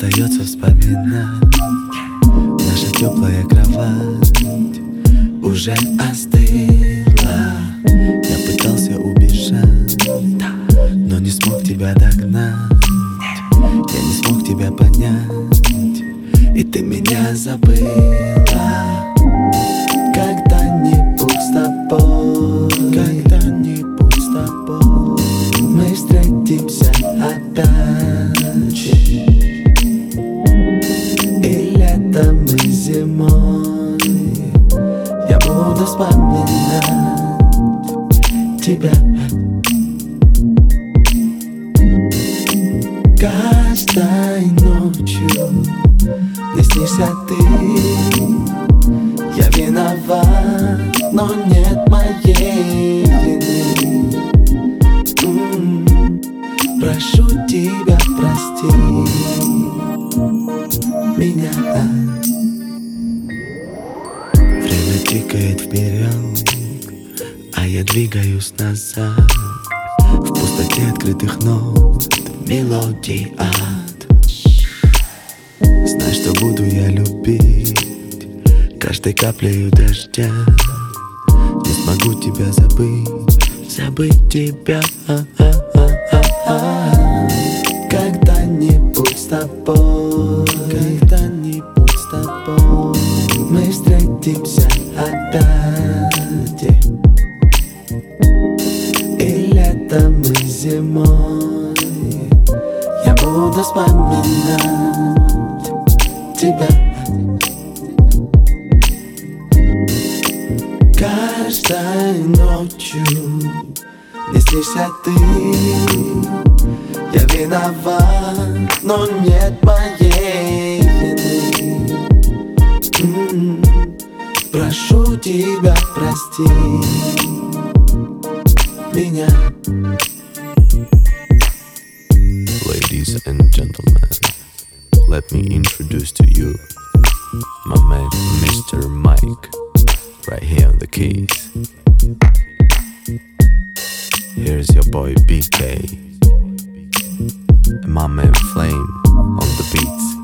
остается вспоминать. Наша теплая кровать уже остыла. Я пытался убежать, но не смог тебя догнать. Я не смог тебя понять, и ты меня забыла. Когда-нибудь с тобой, когда-нибудь с тобой мы встретимся опять. И летом, и зимой я буду вспоминать тебя. Каждой ночью мне снишься ты. Я виноват, но нет моей вины. Прошу тебя, прости меня. Время тикает вперед, а я двигаюсь назад. В пустоте открытых нот мелодий ад. Знай, что буду я любить каждой каплею дождя. Не смогу тебя забыть тебя. Когда-нибудь с тобой, когда-нибудь с тобой мы встретимся опять. И летом, и зимой я буду вспоминать тебя. Каждой ночью мне снишься ты. Я виноват, но нет моей вины. Прошу тебя, прости меня. Ladies and gentlemen, let me introduce to you my man Mr. Mike, right here on the keys. Here's your boy BK and my man Flame on the beats.